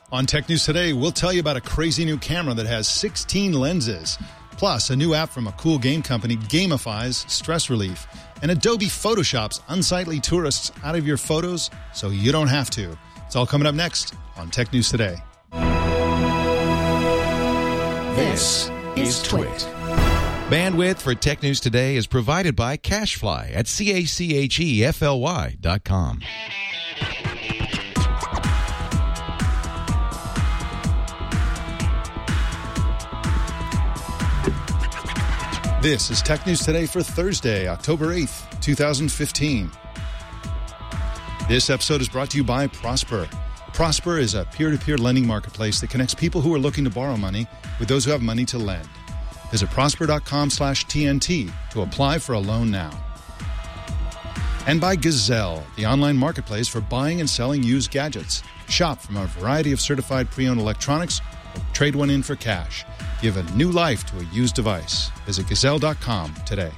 On Tech News Today, we'll tell you about a crazy new camera that has 16 lenses. Plus, a new app from a cool game company gamifies stress relief. And Adobe Photoshops unsightly tourists out of your photos so you don't have to. It's all coming up next on Tech News Today. This is Twit. Bandwidth for Tech News Today is provided by CacheFly at CACHEFLY.com. This is Tech News Today for Thursday, October 8th, 2015. This episode is brought to you by Prosper. Prosper is a peer-to-peer lending marketplace that connects people who are looking to borrow money with those who have money to lend. Visit prosper.com/TNT to apply for a loan now. And by Gazelle, the online marketplace for buying and selling used gadgets. Shop from a variety of certified pre-owned electronics or trade one in for cash. Give a new life to a used device. Visit Gazelle.com today.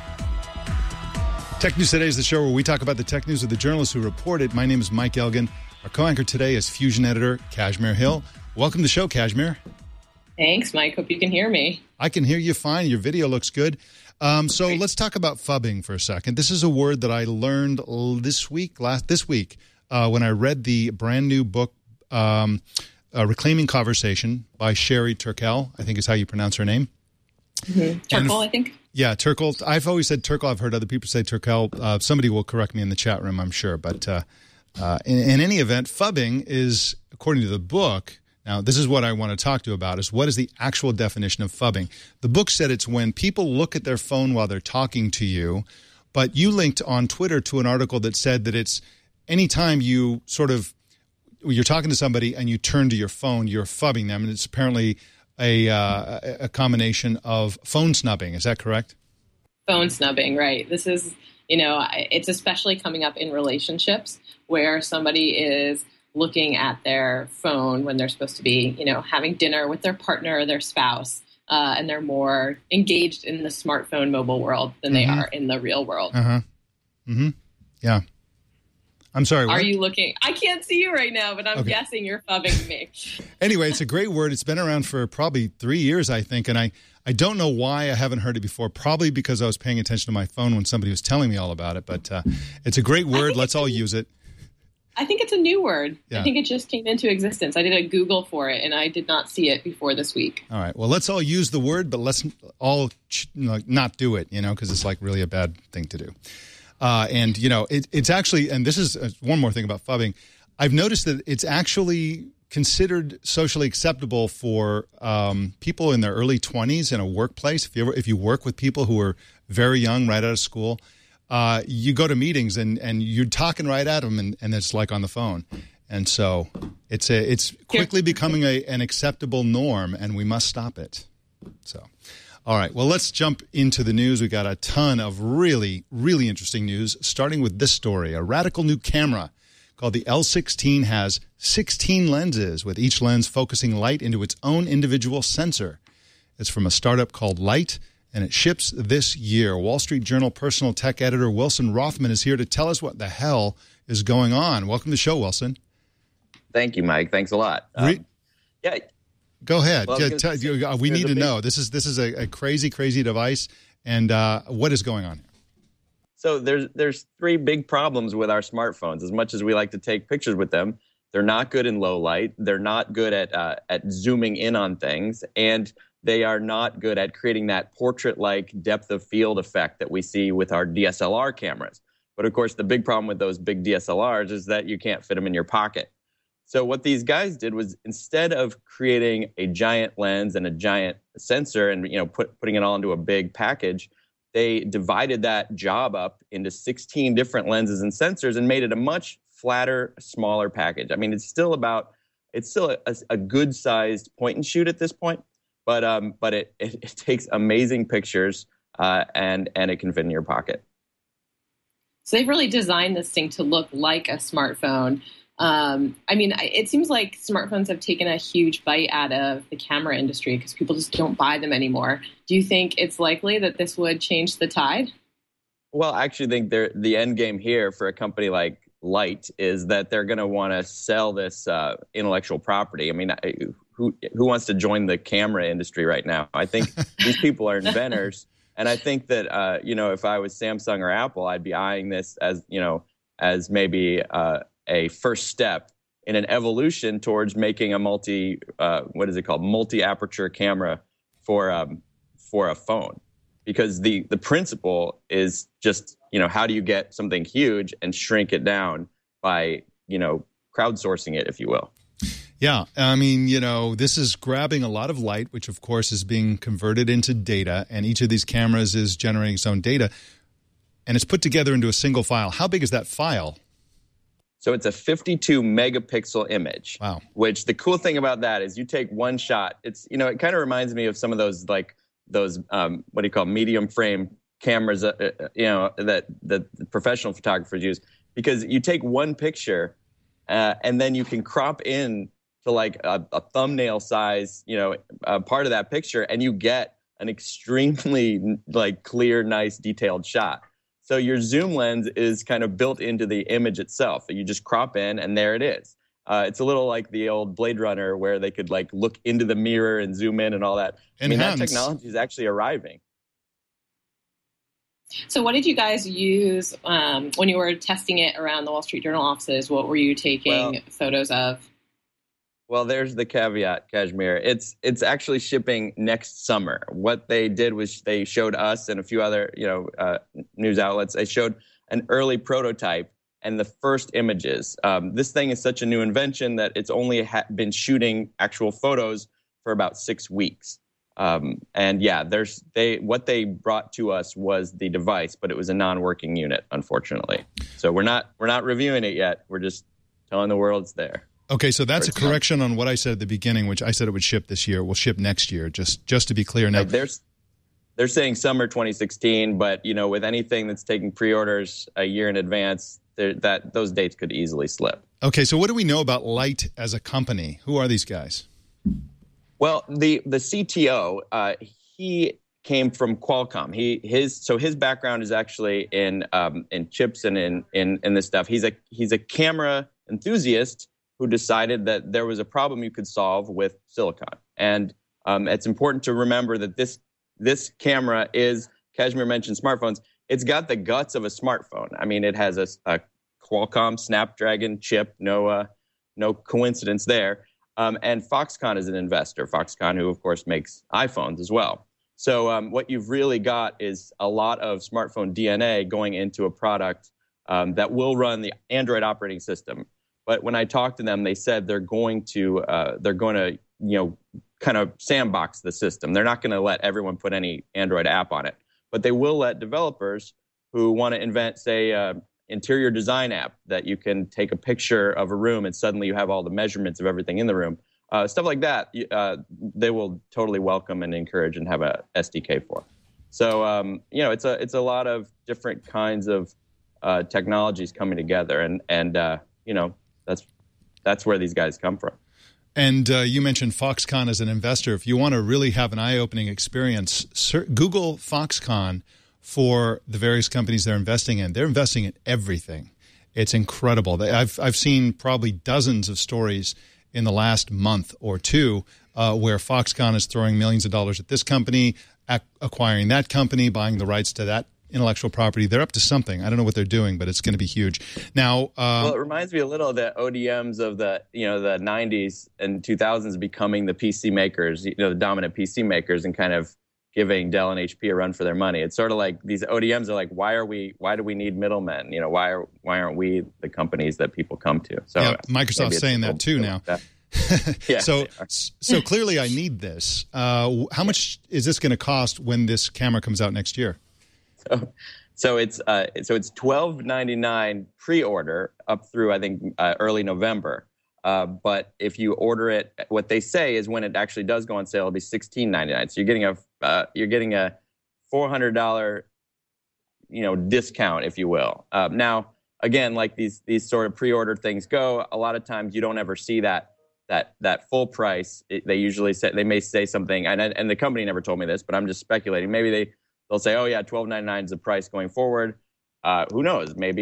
Tech News Today is the show where we talk about the tech news of the journalists who report it. My name is Mike Elgin. Our co-anchor today is Fusion editor Kashmir Hill. Welcome to the show, Kashmir. Thanks, Mike. Hope you can hear me. I can hear you fine. Your video looks good. So let's talk about phubbing for a second. This is a word that I learned this week when I read the brand new book, Reclaiming Conversation by Sherry Turkell, I think is how you pronounce her name. Mm-hmm. Turkell, I think. Yeah, Turkell. I've always said Turkell. I've heard other people say Turkell. Somebody will correct me in the chat room, I'm sure. But in any event, phubbing is, according to the book, now this is what I want to talk to you about, is what is the actual definition of phubbing. The book said it's when people look at their phone while they're talking to you, but you linked on Twitter to an article that said that it's anytime you you're talking to somebody and you turn to your phone, you're phubbing them, and it's apparently a combination of phone snubbing. Is that correct? Phone snubbing, right. This is, it's especially coming up in relationships where somebody is looking at their phone when they're supposed to be, having dinner with their partner or their spouse, and they're more engaged in the smartphone mobile world than they are in the real world. Yeah. I'm sorry. Are you looking? I can't see you right now, but I'm guessing you're phubbing me. Anyway, it's a great word. It's been around for probably 3 years, I think, and I don't know why I haven't heard it before, probably because I was paying attention to my phone when somebody was telling me all about it, but it's a great word. Let's all use it. I think it's a new word. Yeah. I think it just came into existence. I did a Google for it, and I did not see it before this week. All right. Well, let's all use the word, but let's all not do it, because it's like really a bad thing to do. It's actually, and this is one more thing about phubbing, I've noticed that it's actually considered socially acceptable for people in their early 20s in a workplace. If you work with people who are very young, right out of school, you go to meetings and you're talking right at them, and it's like on the phone. And so it's quickly becoming an acceptable norm, and we must stop it. So. All right, well, let's jump into the news. We got a ton of really, really interesting news, starting with this story. A radical new camera called the L16 has 16 lenses, with each lens focusing light into its own individual sensor. It's from a startup called Light, and it ships this year. Wall Street Journal personal tech editor Wilson Rothman is here to tell us what the hell is going on. Welcome to the show, Wilson. Thank you, Mike. Thanks a lot. Yeah. Go ahead. Well, we need to know. This is a crazy, crazy device, and what is going on here? So there's three big problems with our smartphones. As much as we like to take pictures with them, they're not good in low light. They're not good at zooming in on things, and they are not good at creating that portrait-like depth of field effect that we see with our DSLR cameras. But of course, the big problem with those big DSLRs is that you can't fit them in your pocket. So what these guys did was, instead of creating a giant lens and a giant sensor and putting it all into a big package, they divided that job up into 16 different lenses and sensors and made it a much flatter, smaller package. I mean, it's still a good-sized point and shoot at this point, but it takes amazing pictures and it can fit in your pocket. So they've really designed this thing to look like a smartphone. It seems like smartphones have taken a huge bite out of the camera industry because people just don't buy them anymore. Do you think it's likely that this would change the tide? Well, I actually think the end game here for a company like light is that they're going to want to sell this intellectual property. I mean, who wants to join the camera industry right now? I think these people are inventors. And I think that, if I was Samsung or Apple, I'd be eyeing this as maybe a first step in an evolution towards making a multi-aperture camera for a phone. Because the principle is just, how do you get something huge and shrink it down by, crowdsourcing it, if you will. Yeah, I mean, this is grabbing a lot of light, which of course is being converted into data, and each of these cameras is generating its own data, and it's put together into a single file. How big is that file? So it's a 52 megapixel image. Wow. Which the cool thing about that is you take one shot. It's, it kind of reminds me of some of those medium frame cameras, that the professional photographers use, because you take one picture and then you can crop in to like a thumbnail size, part of that picture, and you get an extremely clear, nice, detailed shot. So your zoom lens is kind of built into the image itself. You just crop in, and there it is. It's a little like the old Blade Runner, where they could look into the mirror and zoom in and all that. I mean, that technology is actually arriving. So what did you guys use when you were testing it around the Wall Street Journal offices? What were you taking photos of? Well, there's the caveat, Kashmir. It's actually shipping next summer. What they did was they showed us and a few other news outlets. They showed an early prototype and the first images. This thing is such a new invention that it's only been shooting actual photos for about 6 weeks. And yeah, what they brought to us was the device, but it was a non-working unit, unfortunately. So we're not reviewing it yet. We're just telling the world it's there. Okay, so that's a correction on what I said at the beginning, which I said it would ship this year. It will ship next year, just to be clear. Now, they're saying summer 2016, but with anything that's taking pre-orders a year in advance, those dates could easily slip. Okay, so what do we know about Light as a company? Who are these guys? Well, the CTO, he came from Qualcomm. His background is actually in chips and in this stuff. He's a camera enthusiast who decided that there was a problem you could solve with silicon. And it's important to remember that this camera is, Kashmir mentioned smartphones, it's got the guts of a smartphone. I mean, it has a Qualcomm Snapdragon chip, no coincidence there. And Foxconn is an investor, Foxconn, who, of course, makes iPhones as well. So what you've really got is a lot of smartphone DNA going into a product that will run the Android operating system. But when I talked to them, they said they're going to kind of sandbox the system. They're not going to let everyone put any Android app on it. But they will let developers who want to invent, say, interior design app that you can take a picture of a room and suddenly you have all the measurements of everything in the room. Stuff like that, they will totally welcome and encourage and have a SDK for. So, it's a lot of different kinds of technologies coming together. And that's where these guys come from. And you mentioned Foxconn as an investor. If you want to really have an eye-opening experience, Google Foxconn for the various companies they're investing in. They're investing in everything. It's incredible. I've seen probably dozens of stories in the last month or two where Foxconn is throwing millions of dollars at this company, acquiring that company, buying the rights to that intellectual property. They're up to something. I don't know what they're doing, but it's going to be huge. Now, well, it reminds me a little of the ODMs of the 90s and 2000s becoming the PC makers, the dominant PC makers, and kind of giving Dell and HP a run for their money. It's sort of like these ODMs are like, why do we need middlemen? Why aren't we the companies that people come to? So yeah, Microsoft's saying that too now. Yeah, so clearly I need this. How much is this going to cost when this camera comes out next year? So it's $12.99 pre-order up through I think early November. But if you order it, what they say is when it actually does go on sale, it'll be $16.99. So you're getting a $400 discount, if you will. Now again, like these sort of pre-order things go, a lot of times you don't ever see that full price. They may say something, and the company never told me this, but I'm just speculating. Maybe they'll say, oh yeah, $12.99 is the price going forward. Who knows? Maybe it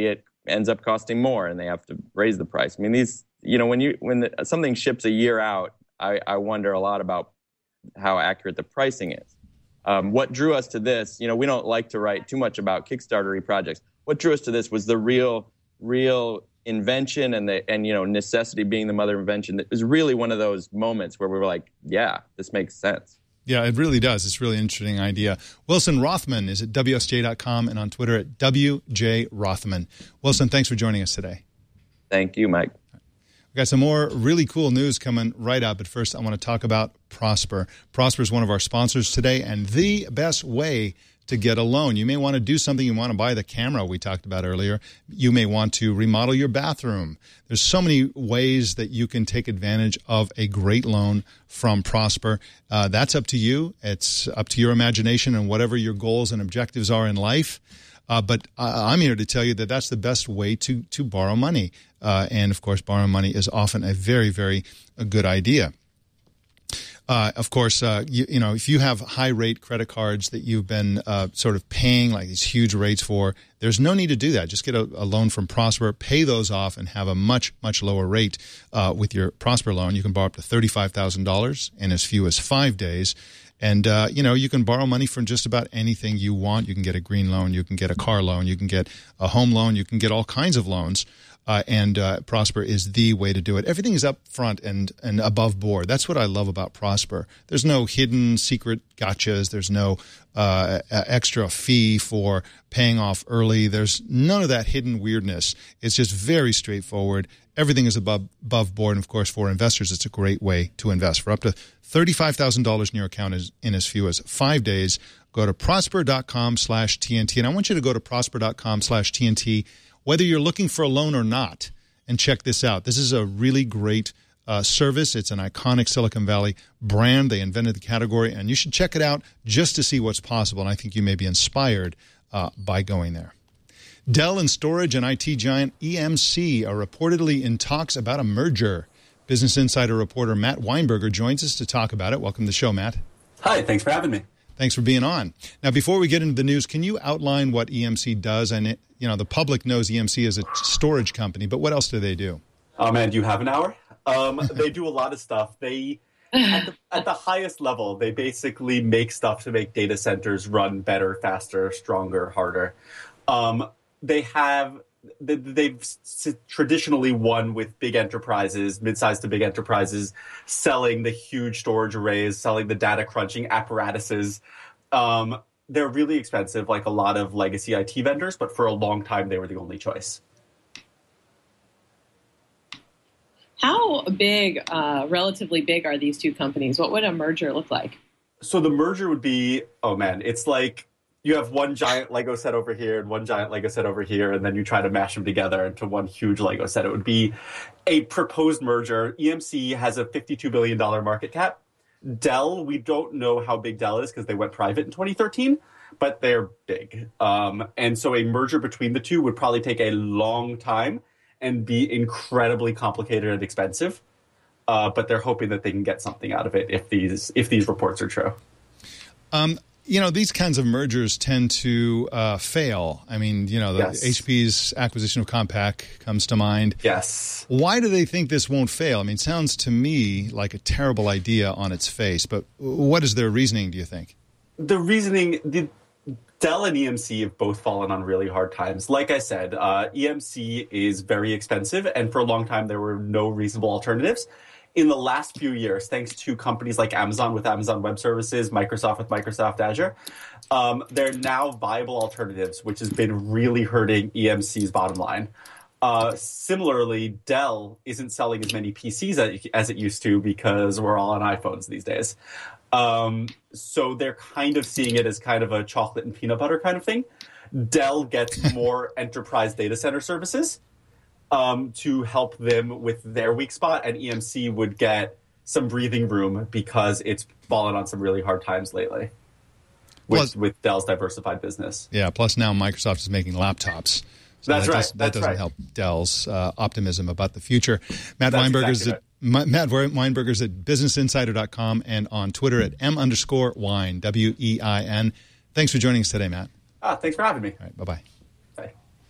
ends up costing more and they have to raise the price. I mean, these, when something ships a year out, I wonder a lot about how accurate the pricing is. What drew us to this, we don't like to write too much about Kickstarter-y projects. What drew us to this was the real invention and necessity being the mother of invention. It was really one of those moments where we were like, yeah, this makes sense. Yeah, it really does. It's a really interesting idea. Wilson Rothman is at WSJ.com and on Twitter at WJ Rothman. Wilson, thanks for joining us today. Thank you, Mike. We've got some more really cool news coming right up, but first I want to talk about Prosper. Prosper is one of our sponsors today and the best way to get a loan. You may want to do something. You want to buy the camera we talked about earlier. You may want to remodel your bathroom. There's so many ways that you can take advantage of a great loan from Prosper. That's up to you. It's up to your imagination and whatever your goals and objectives are in life. But I'm here to tell you that that's the best way to borrow money. And, of course, borrowing money is often a very, very good idea. Of course, if you have high-rate credit cards that you've been sort of paying like these huge rates for, there's no need to do that. Just get a loan from Prosper, pay those off, and have a much, much lower rate with your Prosper loan. You can borrow up to $35,000 in as few as 5 days. And, you can borrow money from just about anything you want. You can get a green loan. You can get a car loan. You can get a home loan. You can get all kinds of loans. And Prosper is the way to do it. Everything is up front and above board. That's what I love about Prosper. There's no hidden secret gotchas. There's no extra fee for paying off early. There's none of that hidden weirdness. It's just very straightforward. Everything is above board. And, of course, for investors, it's a great way to invest. For up to $35,000 in your account in as few as 5 days, go to prosper.com/TNT. And I want you to go to prosper.com/TNT whether you're looking for a loan or not, and check this out. This is a really great service. It's an iconic Silicon Valley brand. They invented the category, and you should check it out just to see what's possible. And I think you may be inspired by going there. Dell and storage and IT giant EMC are reportedly in talks about a merger. Business Insider reporter Matt Weinberger joins us to talk about it. Welcome to the show, Matt. Hi, thanks for having me. Thanks for being on. Now, before we get into the news, can you outline what EMC does? And, the public knows EMC is a storage company, but what else do they do? Oh, man, do you have an hour? They do a lot of stuff. At the highest level, they basically make stuff to make data centers run better, faster, stronger, harder. They've traditionally won with big enterprises, mid-sized to big enterprises, selling the huge storage arrays, selling the data crunching apparatuses. They're really expensive, like a lot of legacy IT vendors, but for a long time, they were the only choice. How big, relatively big, are these two companies? What would a merger look like? So the merger would be, it's like you have one giant Lego set over here and one giant Lego set over here, and then you try to mash them together into one huge Lego set. It would be a proposed merger. EMC has a $52 billion market cap. Dell, we don't know how big Dell is because they went private in 2013, but they're big. And so a merger between the two would probably take a long time and be incredibly complicated and expensive. But they're hoping that they can get something out of it if these reports are true. These kinds of mergers tend to fail. I mean, Yes. HP's acquisition of Compaq comes to mind. Yes. Why do they think this won't fail? I mean, it sounds to me like a terrible idea on its face, but what is their reasoning, do you think? The reasoning, Dell and EMC have both fallen on really hard times. Like I said, EMC is very expensive, and for a long time there were no reasonable alternatives. In the last few years, thanks to companies like Amazon with Amazon Web Services, Microsoft with Microsoft Azure, they're now viable alternatives, which has been really hurting EMC's bottom line. Similarly, Dell isn't selling as many PCs as it used to because we're all on iPhones these days. So they're kind of seeing it as kind of a chocolate and peanut butter kind of thing. Dell gets more enterprise data center services to help them with their weak spot, and EMC would get some breathing room because it's fallen on some really hard times lately with Dell's diversified business. Yeah, plus now Microsoft is making laptops. So that doesn't help Dell's optimism about the future. Matt Weinberger's at businessinsider.com and on Twitter at M_Wein, WEIN. Thanks for joining us today, Matt. Thanks for having me. All right, bye-bye. Bye.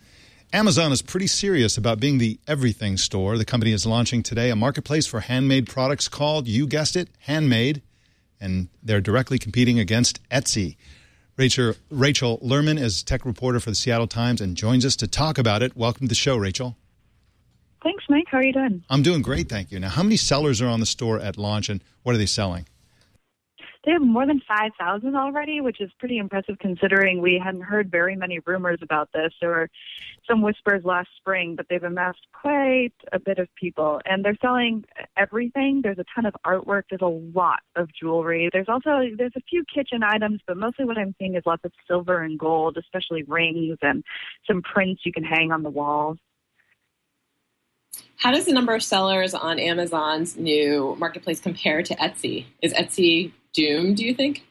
Amazon is pretty serious about being the everything store. The company is launching today a marketplace for handmade products called, you guessed it, Handmade, and they're directly competing against Etsy. Rachel Lerman is tech reporter for the Seattle Times and joins us to talk about it. Welcome to the show, Rachel. Thanks, Mike. How are you doing? I'm doing great, thank you. Now, how many sellers are on the store at launch, and what are they selling? They have more than 5,000 already, which is pretty impressive considering we hadn't heard very many rumors about this. There were some whispers last spring, but they've amassed quite a bit of people. And they're selling everything. There's a ton of artwork. There's a lot of jewelry. There's a few kitchen items, but mostly what I'm seeing is lots of silver and gold, especially rings and some prints you can hang on the walls. How does the number of sellers on Amazon's new marketplace compare to Etsy? Is Etsy doomed, do you think?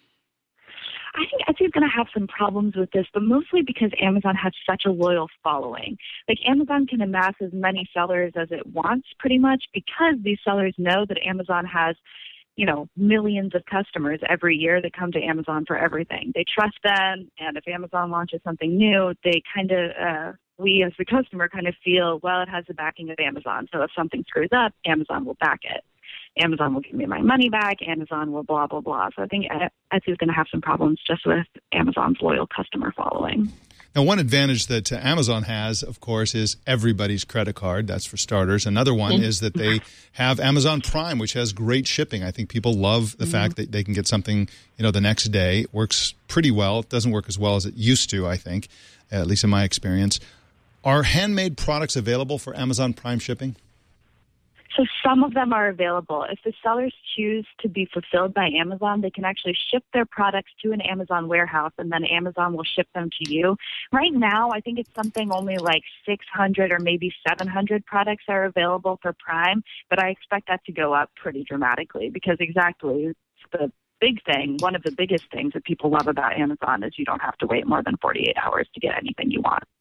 I think Etsy is going to have some problems with this, but mostly because Amazon has such a loyal following. Like, Amazon can amass as many sellers as it wants, pretty much, because these sellers know that Amazon has, millions of customers every year that come to Amazon for everything. They trust them, and if Amazon launches something new, they we as the customer kind of feel, well, it has the backing of Amazon. So if something screws up, Amazon will back it. Amazon will give me my money back. Amazon will blah, blah, blah. So I think Etsy is going to have some problems just with Amazon's loyal customer following. Now, one advantage that Amazon has, of course, is everybody's credit card. That's for starters. Another one is that they have Amazon Prime, which has great shipping. I think people love the fact that they can get something, the next day. It works pretty well. It doesn't work as well as it used to, I think, at least in my experience. Are handmade products available for Amazon Prime shipping? So some of them are available. If the sellers choose to be fulfilled by Amazon, they can actually ship their products to an Amazon warehouse, and then Amazon will ship them to you. Right now, I think it's something only like 600 or maybe 700 products are available for Prime, but I expect that to go up pretty dramatically because exactly the big thing, one of the biggest things that people love about Amazon is you don't have to wait more than 48 hours to get anything you want.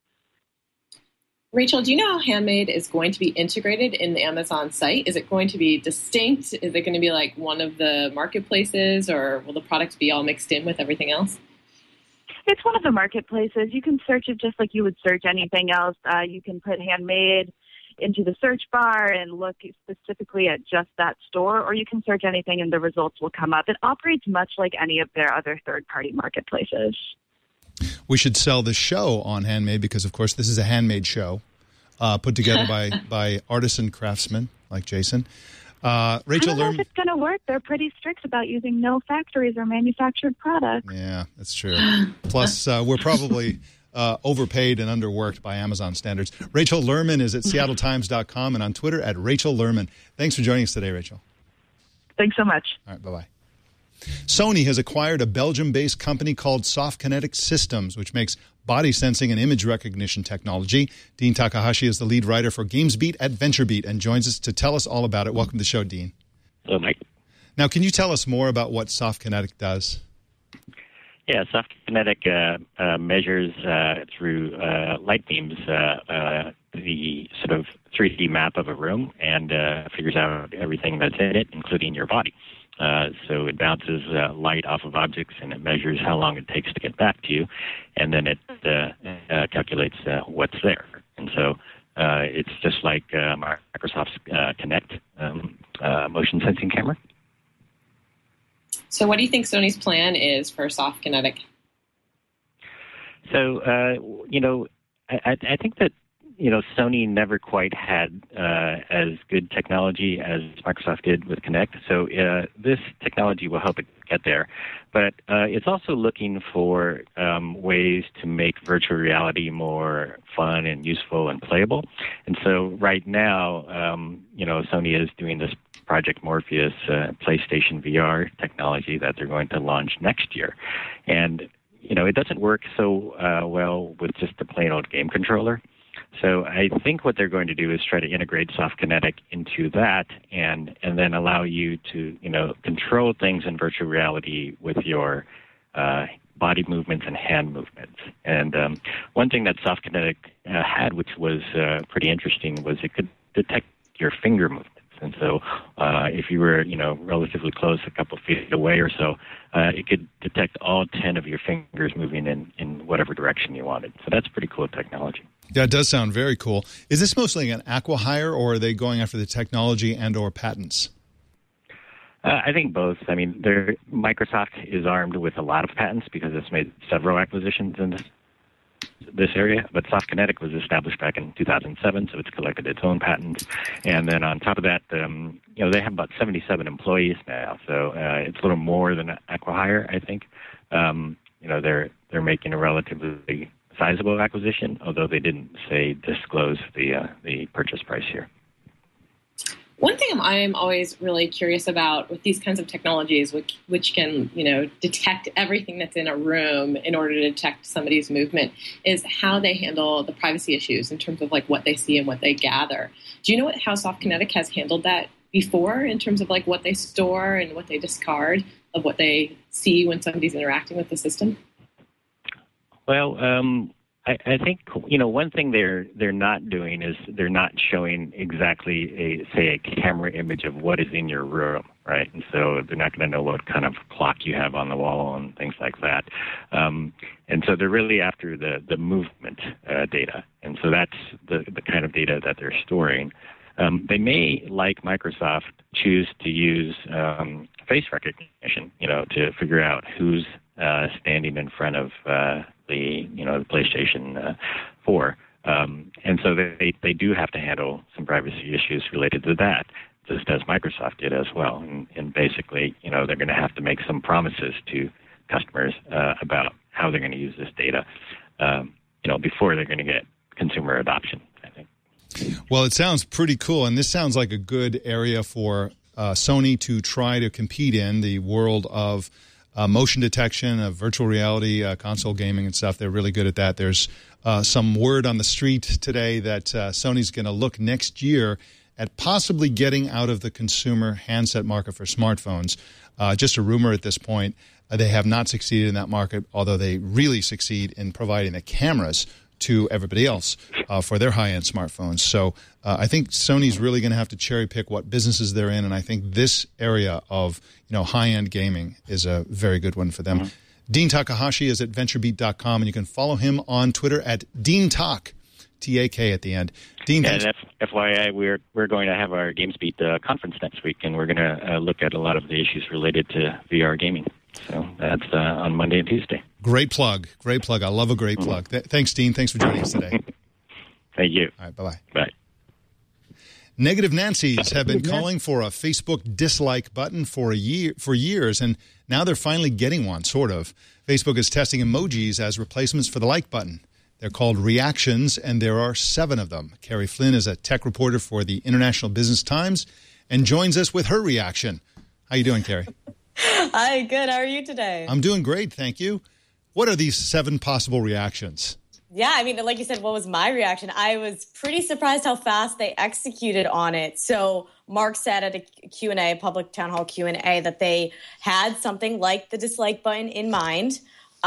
Rachel, do you know how Handmade is going to be integrated in the Amazon site? Is it going to be distinct? Is it going to be like one of the marketplaces, or will the products be all mixed in with everything else? It's one of the marketplaces. You can search it just like you would search anything else. You can put Handmade into the search bar and look specifically at just that store, or you can search anything and the results will come up. It operates much like any of their other third-party marketplaces. We should sell the show on Handmade because, of course, this is a handmade show put together by artisan craftsmen like Jason. Rachel I don't know Lerman. if it's going to work. They're pretty strict about using no factories or manufactured products. Yeah, that's true. Plus, we're probably overpaid and underworked by Amazon standards. Rachel Lerman is at seattletimes.com and on Twitter at Rachel Lerman. Thanks for joining us today, Rachel. Thanks so much. All right, bye-bye. Sony has acquired a Belgium-based company called Soft Kinetic Systems, which makes body sensing and image recognition technology. Dean Takahashi is the lead writer for GamesBeat at VentureBeat and joins us to tell us all about it. Welcome to the show, Dean. Hello, Mike. Now, can you tell us more about what Soft Kinetic does? Yeah, Soft Kinetic measures through light beams the sort of 3D map of a room and figures out everything that's in it, including your body. So it bounces light off of objects, and it measures how long it takes to get back to you, and then it calculates what's there. And so it's just like Microsoft's Kinect motion sensing camera. So what do you think Sony's plan is for Soft Kinetic? So, I think that, Sony never quite had as good technology as Microsoft did with Kinect. So this technology will help it get there. But it's also looking for ways to make virtual reality more fun and useful and playable. And so right now, Sony is doing this Project Morpheus PlayStation VR technology that they're going to launch next year. And, it doesn't work so well with just the plain old game controller. So I think what they're going to do is try to integrate Soft Kinetic into that and then allow you to, control things in virtual reality with your body movements and hand movements. And one thing that Soft Kinetic had, which was pretty interesting, was it could detect your finger movements. And so if you were, relatively close, a couple feet away or so, it could detect all 10 of your fingers moving in whatever direction you wanted. So that's pretty cool technology. Yeah, it does sound very cool. Is this mostly an acqui-hire, or are they going after the technology and or patents? I think both. I mean, Microsoft is armed with a lot of patents because it's made several acquisitions in this area. But Softkinetic was established back in 2007, so it's collected its own patents. And then on top of that, they have about 77 employees now, so it's a little more than acqui-hire, I think. They're making a relatively sizable acquisition, although they didn't disclose the purchase price here. One thing I'm always really curious about with these kinds of technologies, which can, detect everything that's in a room in order to detect somebody's movement, is how they handle the privacy issues in terms of like what they see and what they gather. Do you know how Softkinetic has handled that before in terms of like what they store and what they discard of what they see when somebody's interacting with the system? Well, I think one thing they're not doing is they're not showing exactly a camera image of what is in your room, right? And so they're not going to know what kind of clock you have on the wall and things like that. And so they're really after the movement data, and so that's the kind of data that they're storing. They may, like Microsoft, choose to use face recognition, to figure out who's standing in front of the PlayStation 4. And so they do have to handle some privacy issues related to that, just as Microsoft did as well. And basically, they're going to have to make some promises to customers about how they're going to use this data, before they're going to get consumer adoption, I think. Well, it sounds pretty cool, and this sounds like a good area for Sony to try to compete in the world of motion detection, of virtual reality, console gaming and stuff. They're really good at that. There's some word on the street today that Sony's going to look next year at possibly getting out of the consumer handset market for smartphones. Just a rumor at this point. They have not succeeded in that market, although they really succeed in providing the cameras to everybody else for their high-end smartphones. So I think Sony's really going to have to cherry-pick what businesses they're in, and I think this area of high-end gaming is a very good one for them. Mm-hmm. Dean Takahashi is at VentureBeat.com, and you can follow him on Twitter at DeanTalk, T-A-K at the end. Dean, and FYI, we're going to have our GamesBeat conference next week, and we're going to look at a lot of the issues related to VR gaming. So that's on Monday and Tuesday. Great plug. Great plug. I love a great plug. Thanks, Dean. Thanks for joining us today. Thank you. All right, bye-bye. Bye. Negative Nancy's have been calling for a Facebook dislike button for years, and now they're finally getting one, sort of. Facebook is testing emojis as replacements for the like button. They're called reactions, and there are 7 of them. Carrie Flynn is a tech reporter for the International Business Times and joins us with her reaction. How you doing, Carrie? Hi, good. How are you today? I'm doing great, thank you. What are these 7 possible reactions? Yeah, I mean, like you said, what was my reaction? I was pretty surprised how fast they executed on it. So Mark said at a Q&A, public town hall Q&A, that they had something like the dislike button in mind.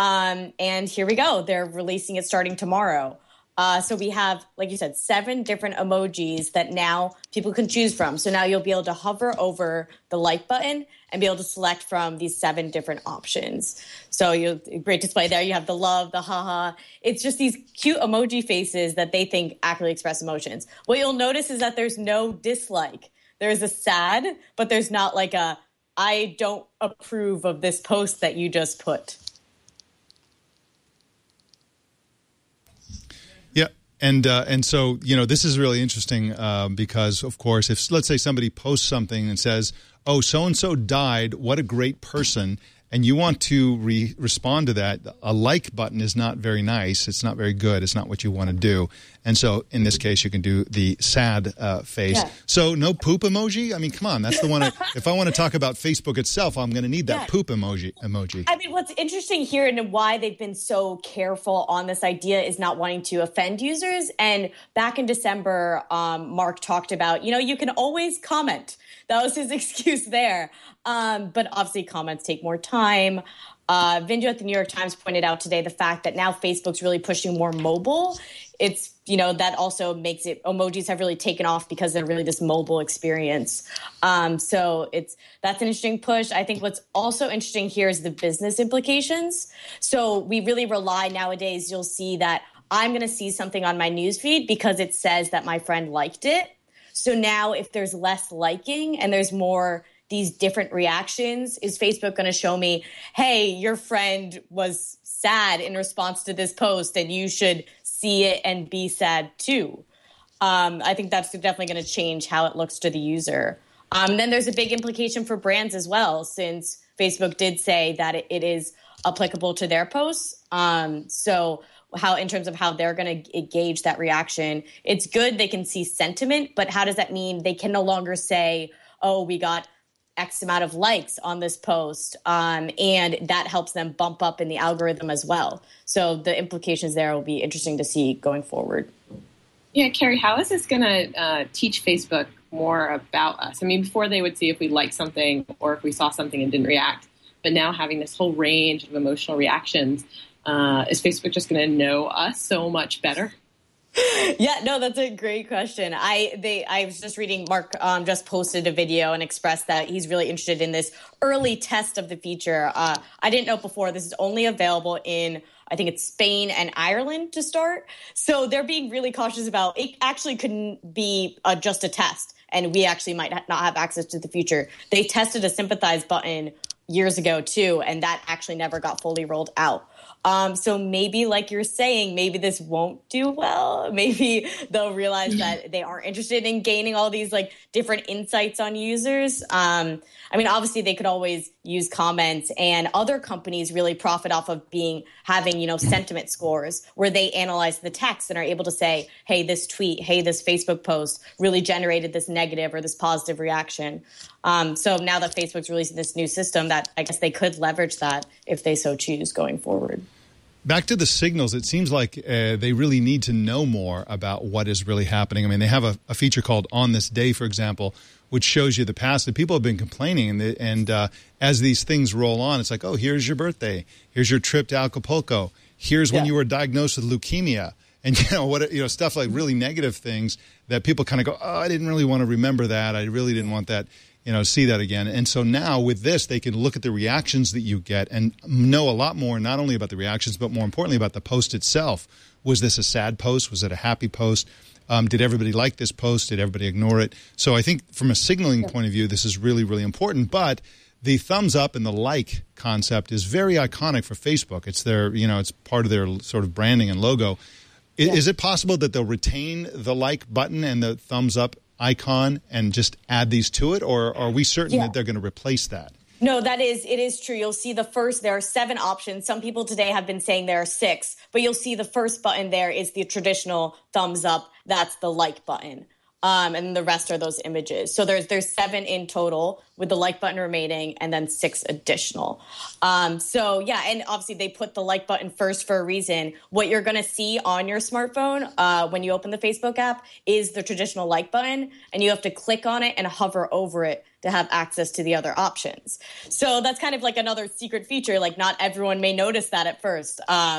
And here we go. They're releasing it starting tomorrow. So we have, like you said, 7 different emojis that now people can choose from. So now you'll be able to hover over the like button and be able to select from these 7 different options. So great display there. You have the love, the haha. It's just these cute emoji faces that they think accurately express emotions. What you'll notice is that there's no dislike. There's a sad, but there's not like a, I don't approve of this post that you just put. Yeah, and so, this is really interesting because, of course, if, let's say, somebody posts something and says, oh, so-and-so died, what a great person, and you want to respond to that, a like button is not very nice. It's not very good. It's not what you want to do. And so, in this case, you can do the sad face. Yeah. So, no poop emoji? I mean, come on. That's the one. If I want to talk about Facebook itself, I'm going to need that poop emoji. I mean, what's interesting here and why they've been so careful on this idea is not wanting to offend users. And back in December, Mark talked about, you can always comment. That was his excuse there. But obviously comments take more time. Vinjo at the New York Times pointed out today the fact that now Facebook's really pushing more mobile. It's, that also makes it, emojis have really taken off because they're really this mobile experience. So that's an interesting push. I think what's also interesting here is the business implications. So we really rely nowadays, you'll see that I'm going to see something on my newsfeed because it says that my friend liked it. So now if there's less liking and there's more these different reactions, is Facebook going to show me, hey, your friend was sad in response to this post and you should see it and be sad too? I think that's definitely going to change how it looks to the user. Then there's a big implication for brands as well, since Facebook did say that it is applicable to their posts. So how, in terms of how they're going to gauge that reaction, it's good they can see sentiment, but how does that mean they can no longer say, oh, we got X amount of likes on this post, and that helps them bump up in the algorithm as well. So the implications there will be interesting to see going forward. Yeah, Carrie, how is this going to teach Facebook more about us? I mean, before they would see if we liked something or if we saw something and didn't react, but now having this whole range of emotional reactions, is Facebook just going to know us so much better? Yeah, no, that's a great question. I was just reading, Mark just posted a video and expressed that he's really interested in this early test of the feature. I didn't know before, this is only available in, I think it's Spain and Ireland to start. So they're being really cautious about it. Actually couldn't be just a test, and we actually might not have access to the feature. They tested a sympathize button years ago too, and that actually never got fully rolled out. So maybe, like you're saying, maybe this won't do well. Maybe they'll realize that they aren't interested in gaining all these like different insights on users. I mean, obviously they could always use comments, and other companies really profit off of having, you know, sentiment scores where they analyze the text and are able to say, hey, this tweet, hey, this Facebook post really generated this negative or this positive reaction. So now that Facebook's releasing this new system, that I guess they could leverage that if they so choose going forward. Back to the signals, it seems like they really need to know more about what is really happening. I mean, they have a feature called On This Day, for example, which shows you the past. That people have been complaining, and as these things roll on, it's like, oh, here's your birthday, here's your trip to Acapulco, here's when you were diagnosed with leukemia, and stuff like really negative things that people kind of go, oh, I didn't really want to remember that, I really didn't want that. See that again. And so now with this, they can look at the reactions that you get and know a lot more, not only about the reactions, but more importantly about the post itself. Was this a sad post? Was it a happy post? Did everybody like this post? Did everybody ignore it? So I think from a signaling point of view, this is really, really important. But the thumbs up and the like concept is very iconic for Facebook. It's their, it's part of their sort of branding and logo. Is it possible that they'll retain the like button and the thumbs up icon and just add these to it, or are we certain that they're going to replace that? No, it is true. You'll see there are 7 options. Some people today have been saying there are 6, but you'll see the first button there is the traditional thumbs up. That's the like button. And the rest are those images. So there's 7 in total with the like button remaining, and then 6 additional. And obviously they put the like button first for a reason. What you're going to see on your smartphone when you open the Facebook app is the traditional like button, and you have to click on it and hover over it to have access to the other options. So that's kind of like another secret feature. Like not everyone may notice that at first.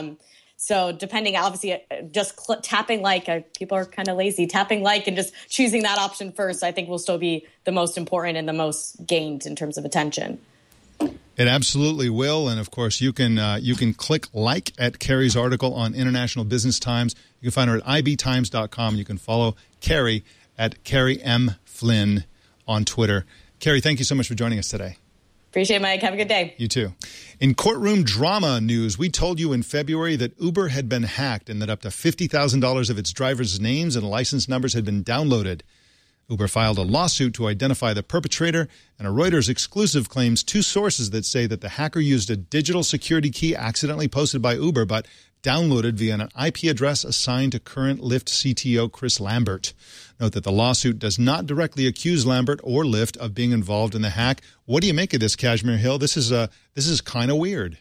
So depending, obviously, just tapping like, people are kind of lazy, tapping like and just choosing that option first, I think will still be the most important and the most gained in terms of attention. It absolutely will. And, of course, you can click like at Carrie's article on International Business Times. You can find her at ibtimes.com. You can follow Carrie at Carrie M. Flynn on Twitter. Carrie, thank you so much for joining us today. Appreciate it, Mike. Have a good day. You too. In courtroom drama news, we told you in February that Uber had been hacked and that up to $50,000 of its drivers' names and license numbers had been downloaded. Uber filed a lawsuit to identify the perpetrator, and a Reuters exclusive claims 2 sources that say that the hacker used a digital security key accidentally posted by Uber but downloaded via an IP address assigned to current Lyft CTO Chris Lambert. Note that the lawsuit does not directly accuse Lambert or Lyft of being involved in the hack. What do you make of this, Kashmir Hill? This is kind of weird.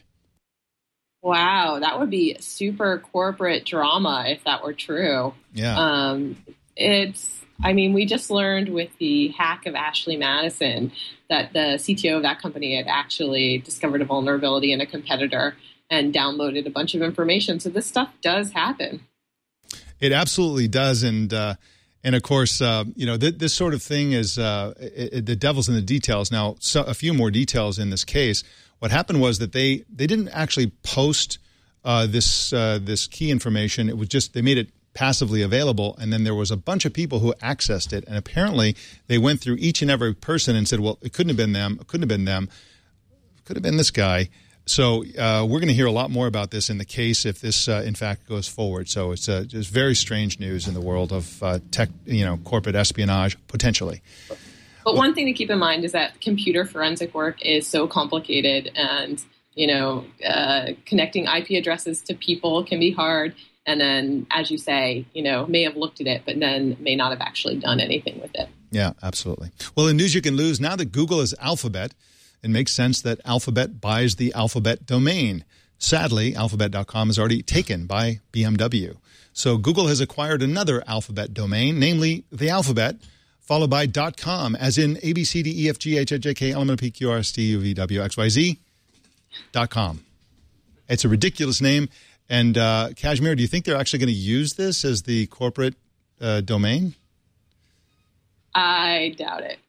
Wow, that would be super corporate drama if that were true. Yeah. We just learned with the hack of Ashley Madison that the CTO of that company had actually discovered a vulnerability in a competitor and downloaded a bunch of information. So this stuff does happen. It absolutely does. And of course, this sort of thing is the devil's in the details. Now, a few more details in this case. What happened was that they didn't actually post this key information. It was just, they made it passively available, and then there was a bunch of people who accessed it, and apparently they went through each and every person and said, well, it couldn't have been them, it couldn't have been them, it could have been this guy. So we're going to hear a lot more about this in the case if this, in fact, goes forward. So it's just very strange news in the world of tech, corporate espionage, potentially. But one thing to keep in mind is that computer forensic work is so complicated, and connecting IP addresses to people can be hard. And then, as you say, may have looked at it, but then may not have actually done anything with it. Yeah, absolutely. Well, in news you can lose, now that Google is Alphabet, it makes sense that Alphabet buys the Alphabet domain. Sadly, Alphabet.com is already taken by BMW. So Google has acquired another Alphabet domain, namely the Alphabet, followed by .com, as in A, B, C, D, E, F, G, H, I, J, K, L, M, N, P, Q, R, S, T, U, V, W, X, Y, Z, .com. It's a ridiculous name. And Kashmir, do you think they're actually going to use this as the corporate domain? I doubt it.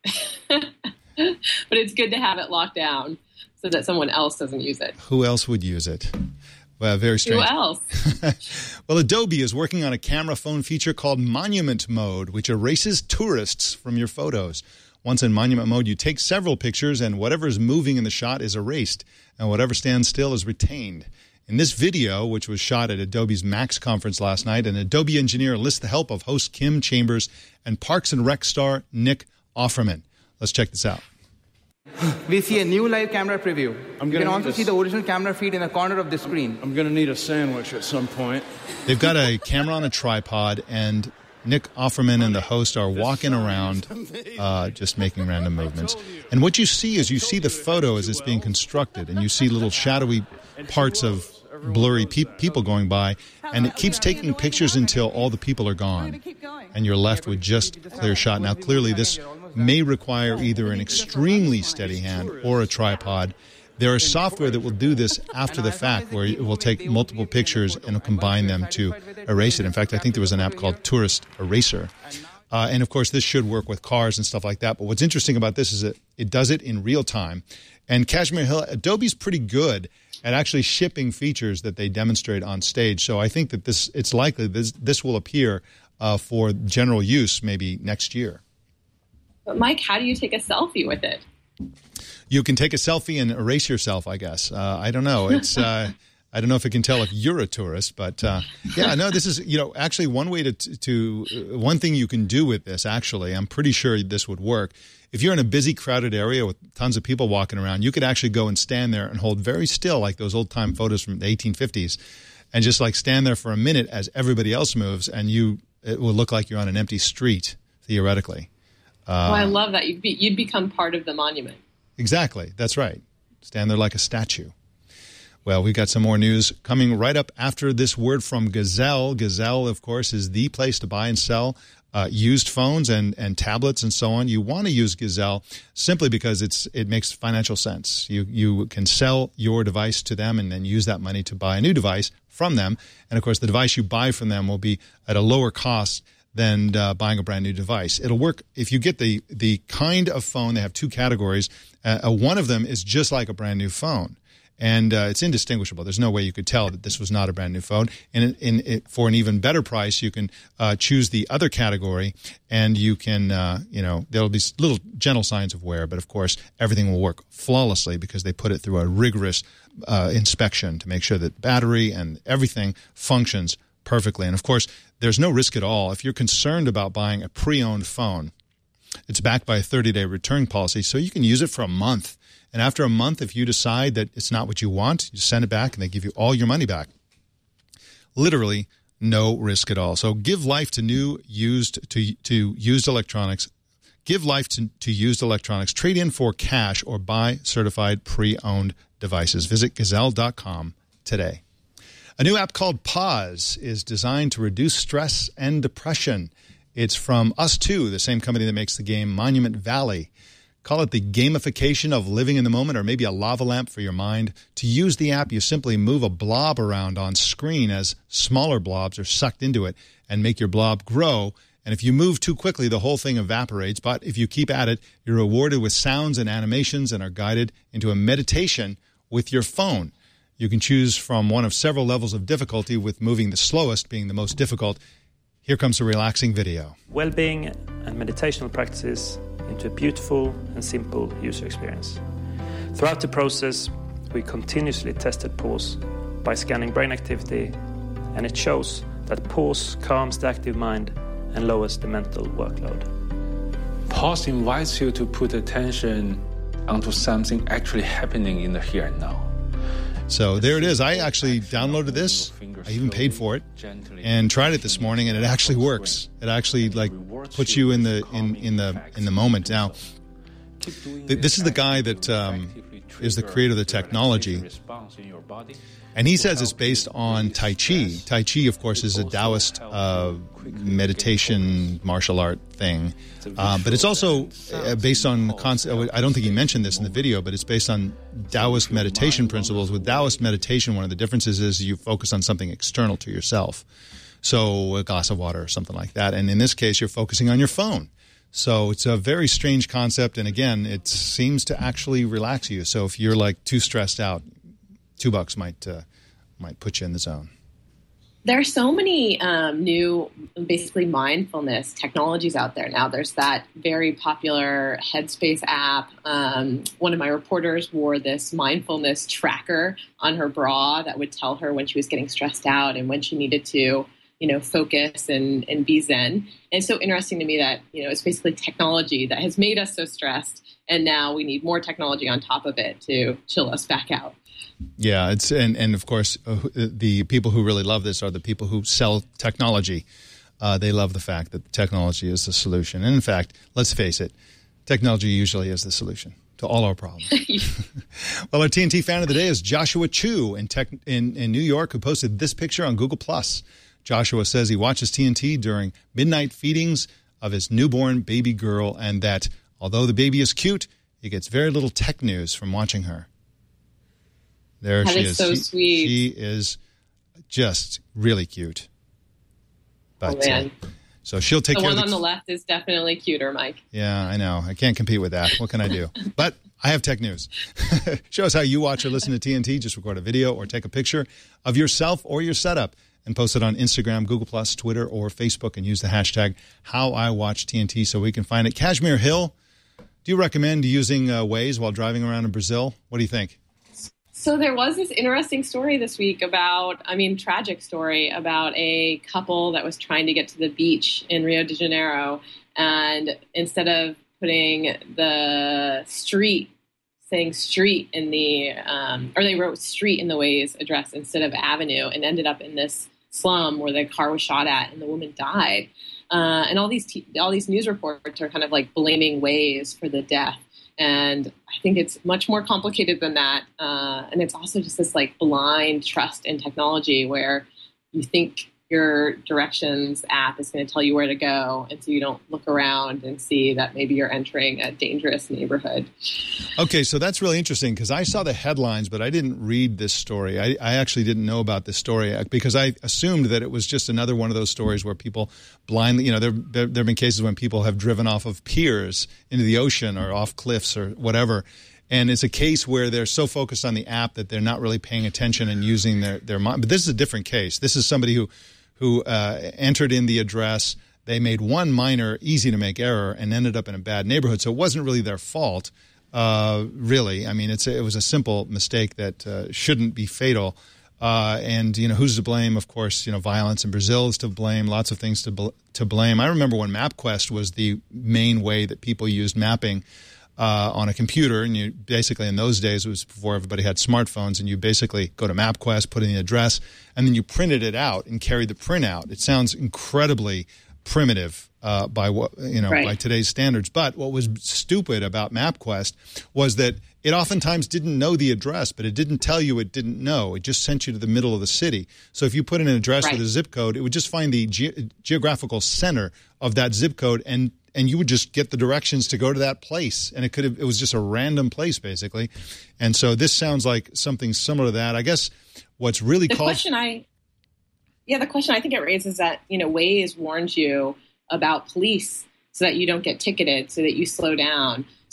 But it's good to have it locked down so that someone else doesn't use it. Who else would use it? Well, very strange. Who else? Well, Adobe is working on a camera phone feature called Monument Mode, which erases tourists from your photos. Once in Monument Mode, you take several pictures, and whatever is moving in the shot is erased, and whatever stands still is retained. In this video, which was shot at Adobe's Max conference last night, an Adobe engineer enlists the help of host Kim Chambers and Parks and Rec star Nick Offerman. Let's check this out. We see a new live camera preview. You can also see the original camera feed in the corner of the screen. I'm going to need a sandwich at some point. They've got a camera on a tripod, and Nick Offerman and the host are walking around just making random movements. And what you see is you see the photo as it's being constructed, and you see little shadowy parts of blurry people going by, and it keeps taking pictures until all the people are gone, and you're left with just a clear shot. Now, clearly, this may require either an extremely steady hand or a tripod. There is software that will do this after the fact, where it will take multiple pictures and combine them to erase it. In fact, I think there was an app called Tourist Eraser. And, of course, this should work with cars and stuff like that. But what's interesting about this is that it does it in real time. And Kashmir Hill, Adobe's pretty good at actually shipping features that they demonstrate on stage. So I think that it's likely this will appear for general use maybe next year. But, Mike, how do you take a selfie with it? You can take a selfie and erase yourself, I guess. I don't know. It's I don't know if it can tell if you're a tourist, but this is actually one way to one thing you can do with this. Actually, I'm pretty sure this would work. If you're in a busy, crowded area with tons of people walking around, you could actually go and stand there and hold very still, like those old time photos from the 1850s, and just like stand there for a minute as everybody else moves, and it will look like you're on an empty street theoretically. I love that. You'd become part of the monument. Exactly. That's right. Stand there like a statue. Well, we've got some more news coming right up after this word from Gazelle. Gazelle, of course, is the place to buy and sell used phones and tablets and so on. You want to use Gazelle simply because it makes financial sense. You can sell your device to them and then use that money to buy a new device from them. And, of course, the device you buy from them will be at a lower cost than buying a brand new device. It'll work if you get the kind of phone. They have two categories. One of them is just like a brand new phone, and it's indistinguishable. There's no way you could tell that this was not a brand new phone. And for an even better price, you can choose the other category, and you can there'll be little gentle signs of wear, but of course everything will work flawlessly because they put it through a rigorous inspection to make sure that battery and everything functions perfectly. And of course, there's no risk at all. If you're concerned about buying a pre-owned phone, it's backed by a 30-day return policy, so you can use it for a month. And after a month, if you decide that it's not what you want, you send it back and they give you all your money back. Literally no risk at all. So give life to used electronics. Give life to used electronics. Trade in for cash or buy certified pre-owned devices. Visit Gazelle.com today. A new app called Pause is designed to reduce stress and depression. It's from Us2, the same company that makes the game Monument Valley. Call it the gamification of living in the moment, or maybe a lava lamp for your mind. To use the app, you simply move a blob around on screen as smaller blobs are sucked into it and make your blob grow. And if you move too quickly, the whole thing evaporates. But if you keep at it, you're rewarded with sounds and animations and are guided into a meditation with your phone. You can choose from one of several levels of difficulty, with moving the slowest being the most difficult. Here comes a relaxing video. Well-being and meditational practices into a beautiful and simple user experience. Throughout the process, we continuously tested pause by scanning brain activity, and it shows that pause calms the active mind and lowers the mental workload. Pause invites you to put attention onto something actually happening in the here and now. So there it is. I actually downloaded this. I even paid for it and tried it this morning, and it actually works. It actually puts you in the moment. Now, this is the guy that is the creator of the technology, and he says it's based on Tai Chi. Tai Chi, of course, is a Taoist meditation martial art thing, but it's also based on the concept. I don't think he mentioned this in the video, but it's based on Taoist meditation principles. With Taoist meditation, one of the differences is you focus on something external to yourself, so a glass of water or something like that. And in this case, you're focusing on your phone. So it's a very strange concept, and again, it seems to actually relax you. So if you're like too stressed out, $2 might put you in the zone. There are so many new, basically mindfulness technologies out there now. There's that very popular Headspace app. One of my reporters wore this mindfulness tracker on her bra that would tell her when she was getting stressed out and when she needed to, focus and be zen. And it's so interesting to me that, it's basically technology that has made us so stressed, and now we need more technology on top of it to chill us back out. Yeah, it's and of course the people who really love this are the people who sell technology. They love the fact that technology is the solution. And in fact, let's face it, technology usually is the solution to all our problems. Well, our TNT fan of the day is Joshua Chu in New York, who posted this picture on Google+. Joshua says he watches TNT during midnight feedings of his newborn baby girl, and that although the baby is cute, he gets very little tech news from watching her. There she is. So sweet. She is just really cute. But, man. So she'll take care of the one on the left is definitely cuter, Mike. Yeah, I know. I can't compete with that. What can I do? But I have tech news. Show us how you watch or listen to TNT. Just record a video or take a picture of yourself or your setup and post it on Instagram, Google+, Twitter, or Facebook, and use the hashtag HowIWatchTNT so we can find it. Kashmir Hill, do you recommend using Waze while driving around in Brazil? What do you think? So there was this interesting story this week tragic story about a couple that was trying to get to the beach in Rio de Janeiro. And instead of putting the saying street in the, or they wrote street in the Waze address instead of avenue, and ended up in this slum where the car was shot at and the woman died. And all these news reports are kind of like blaming Waze for the death. And I think it's much more complicated than that. And it's also just this like blind trust in technology where you think your directions app is going to tell you where to go. And so you don't look around and see that maybe you're entering a dangerous neighborhood. Okay, so that's really interesting because I saw the headlines, but I didn't read this story. I actually didn't know about this story because I assumed that it was just another one of those stories where people blindly, there have been cases when people have driven off of piers into the ocean or off cliffs or whatever. And it's a case where they're so focused on the app that they're not really paying attention and using their mind. But this is a different case. This is somebody who entered in the address. They made one minor, easy-to-make error and ended up in a bad neighborhood. So it wasn't really their fault, really. I mean, it was a simple mistake that shouldn't be fatal. And, who's to blame? Of course, violence in Brazil is to blame, lots of things to blame. I remember when MapQuest was the main way that people used mapping on a computer, and you basically in those days, it was before everybody had smartphones, and you basically go to MapQuest, put in the address, and then you printed it out and carried the printout. It sounds incredibly primitive by today's standards. But what was stupid about MapQuest was that it oftentimes didn't know the address, but it didn't tell you it didn't know. It just sent you to the middle of the city. So if you put in an address with a zip code, it would just find the geographical center of that zip code, and you would just get the directions to go to that place. And it was just a random place, basically. And so this sounds like something similar to that. I guess what's really the question I think it raises that, Waze warns you about police so that you don't get ticketed, so that you slow down.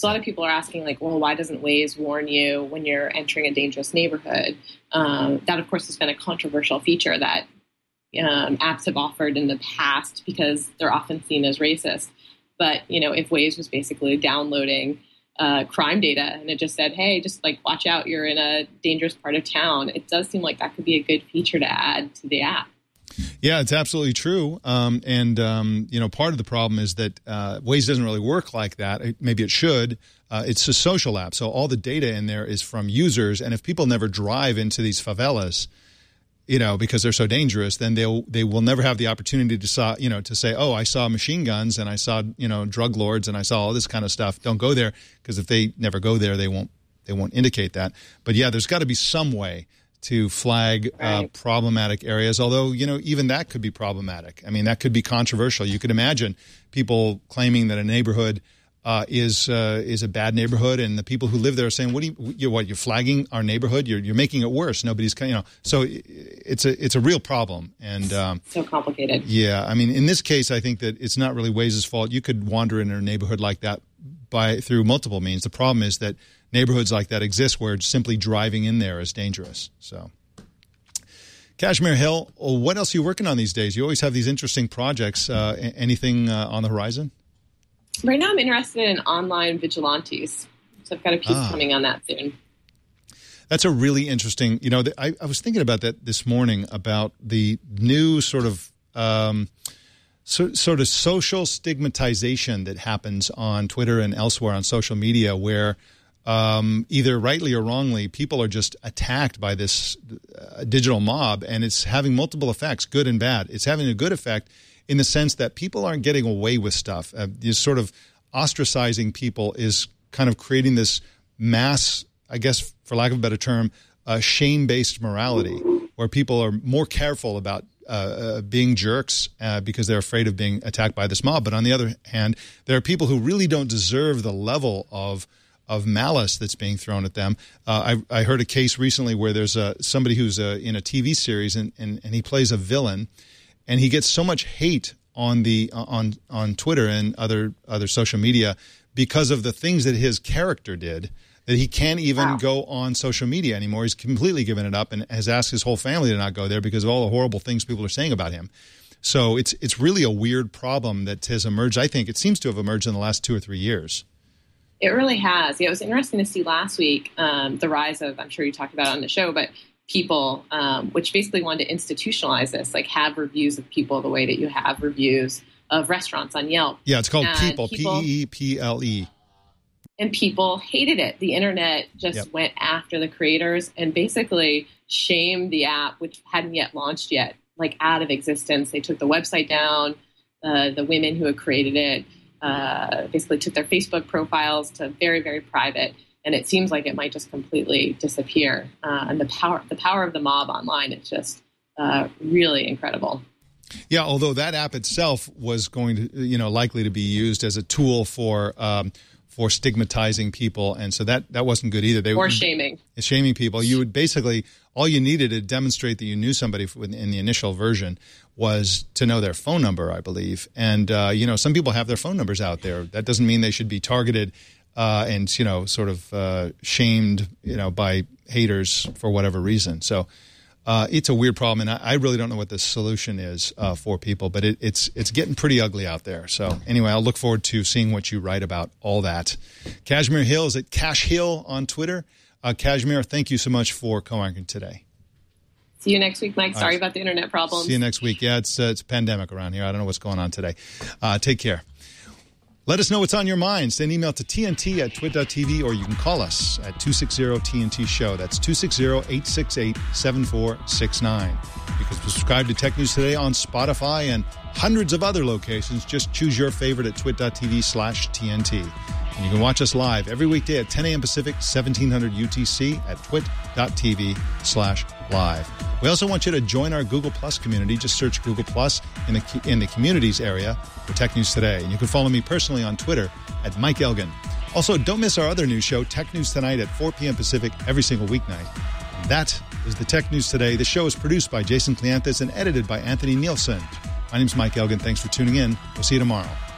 So a lot of people are asking, like, well, why doesn't Waze warn you when you're entering a dangerous neighborhood? That, of course, has been a controversial feature that apps have offered in the past because they're often seen as racist. But, if Waze was basically downloading crime data and it just said, hey, just like watch out, you're in a dangerous part of town, it does seem like that could be a good feature to add to the app. Yeah, it's absolutely true. Part of the problem is that Waze doesn't really work like that. Maybe it should. It's a social app, so all the data in there is from users. And if people never drive into these favelas, because they're so dangerous, then they will never have the opportunity to say, oh, I saw machine guns and I saw, drug lords and I saw all this kind of stuff. Don't go there, because if they never go there, they won't indicate that. But yeah, there's got to be some way to flag problematic areas, although, even that could be problematic. I mean, that could be controversial. You could imagine people claiming that a neighborhood is a bad neighborhood, and the people who live there are saying, you're flagging our neighborhood? You're making it worse. Nobody's, so it's a real problem. And so complicated. Yeah. I mean, in this case, I think that it's not really Waze's fault. You could wander in a neighborhood like that through multiple means. The problem is that neighborhoods like that exist where simply driving in there is dangerous. So, Kashmir Hill, what else are you working on these days? You always have these interesting projects. Anything on the horizon? Right now I'm interested in online vigilantes. So I've got a piece coming on that soon. That's a really interesting, I was thinking about that this morning, about the new sort of social stigmatization that happens on Twitter and elsewhere on social media, where either rightly or wrongly, people are just attacked by this digital mob, and it's having multiple effects, good and bad. It's having a good effect in the sense that people aren't getting away with stuff. This sort of ostracizing people is kind of creating this mass, I guess, for lack of a better term, shame-based morality, where people are more careful about being jerks because they're afraid of being attacked by this mob. But on the other hand, there are people who really don't deserve the level of malice that's being thrown at them. I heard a case recently where there's somebody who's in a TV series and he plays a villain, and he gets so much hate on Twitter and other social media because of the things that his character did, that he can't even go on social media anymore. He's completely given it up and has asked his whole family to not go there because of all the horrible things people are saying about him. So it's really a weird problem that has emerged. I think it seems to have emerged in the last 2 or 3 years. It really has. Yeah, it was interesting to see last week the rise of, I'm sure you talked about it on the show, but people, which basically wanted to institutionalize this, like have reviews of people the way that you have reviews of restaurants on Yelp. Yeah, it's called People, P-E-E-P-L-E. And people hated it. The internet just went after the creators and basically shamed the app, which hadn't yet launched yet, like out of existence. They took the website down. The women who had created it basically took their Facebook profiles to very, very private. And it seems like it might just completely disappear. And the power of the mob online is just really incredible. Yeah, although that app itself was going to, likely to be used as a tool for stigmatizing people, and so that wasn't good either. Shaming people. You would basically, all you needed to demonstrate that you knew somebody in the initial version was to know their phone number, I believe. And some people have their phone numbers out there. That doesn't mean they should be targeted and sort of shamed by haters for whatever reason. So it's a weird problem, and I really don't know what the solution is for people, but it's getting pretty ugly out there. So anyway, I'll look forward to seeing what you write about all that. Kashmir Hill is at Cash Hill on Twitter. Kashmir, thank you so much for co-anchoring today. See you next week, Mike. Sorry about the internet problems. See you next week. Yeah, it's a pandemic around here. I don't know what's going on today. Take care. Let us know what's on your mind. Send an email to TNT@twit.tv, or you can call us at 260-TNT-SHOW. That's 260-868-7469. You can subscribe to Tech News Today on Spotify and hundreds of other locations. Just choose your favorite at twit.tv/TNT. And you can watch us live every weekday at 10 a.m. Pacific, 1700 UTC at twit.tv/live. We also want you to join our Google Plus community. Just search Google Plus in the communities area for Tech News Today. And you can follow me personally on Twitter at Mike Elgin. Also, don't miss our other news show, Tech News Tonight at 4 p.m. Pacific every single weeknight. And that is the Tech News Today. The show is produced by Jason Cleanthus and edited by Anthony Nielsen. My name's Mike Elgin. Thanks for tuning in. We'll see you tomorrow.